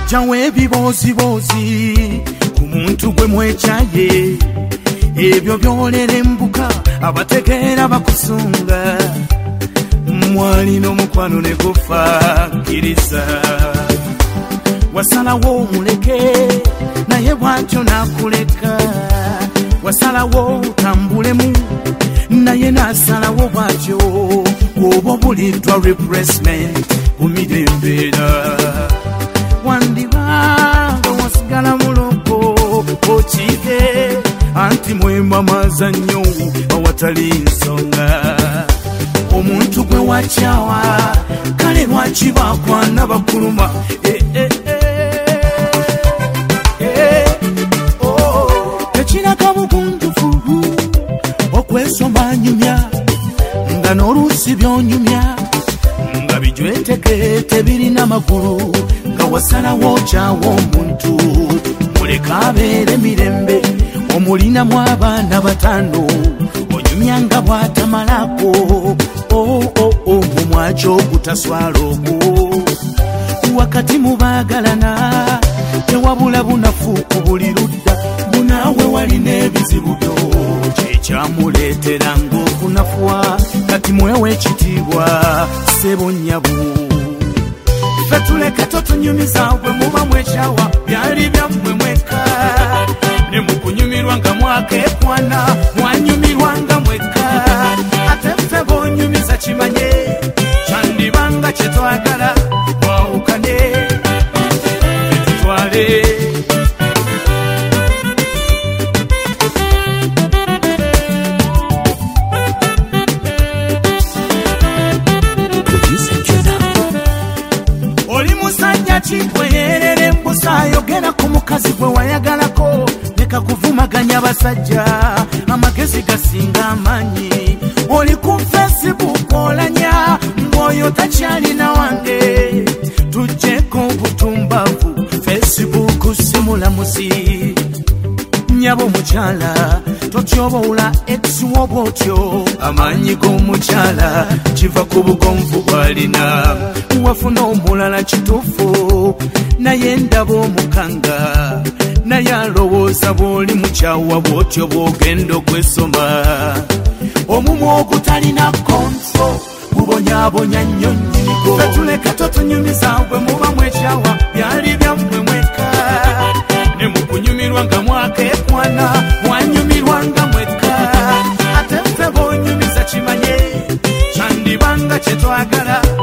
jawe ebibozibozi ku muntu gwe mwekyaye ebyo byolera embuka abategeera bakusunga mwali n'omukwano ne gufa kkiriza wasalawo omuleke naye bwatyo n'akuleka wasalawo tambulemu naye n'asalawo bwatyo oba buliddwa replacement kumirembeera wandibanga wasigala muloko okiike anti mwemamaza nnyo awatali nsonga omuntu gwe wakyawa kale lwaki bakwana bakuluma tekiraga bugunjufu okwesoma nyumya nga n'oluusi byonyumya nga bijwetekete birina makulu nga wasalawo kyawo omuntu muleka abeere mirembe omulinamu abaana batano onyumyanga bwatamalako mumwakyo ogutaswala ogwo wakati mubaagalana tewabula bunafu ku buli ludda bunaawe walina ebizibu byo kyekyamuleetera ng'okunafuwa kati mwewe ekitiibwa ssebonnyabu ffe tuleke totunyumiza bwe muba mwekyawa byali byammwe mweka ne mukunyumirwa nga mwakekwana mwanyumirwa nga mweka ate ffe bonyumiza kimanye kyandibanga kyetwagala mwawukane etutwale oli musajja kikwerere embusa ayogera ku mukazi gwe wayagalako leka kuvumaganya abasajja amagezi gasinga amanyi oli ku Facebook olanya ng'oyo takyalina wange tujjeko obutumbavu Facebook simulamuzi nyabo mukyala totyobowula ex wobwotyo amanyi g'omukyala kiva ku bugonvu bwalina wafuna omulala kituufu naye ndaba omukanga naye alowooza bw'oli mukyawa bwotyo bw'ogenda okwesoma omumwa ogutalina konso bubonyaabonya nnyo nnyinigo fetuleka totunyumiza bwe muba mwekyawa byali byammwe mweka ne mukunyumirwa nga mwakekwana mwanyumirwa nga mweka ate ffe bonyumiza kimanye kyandibanga kyetwagala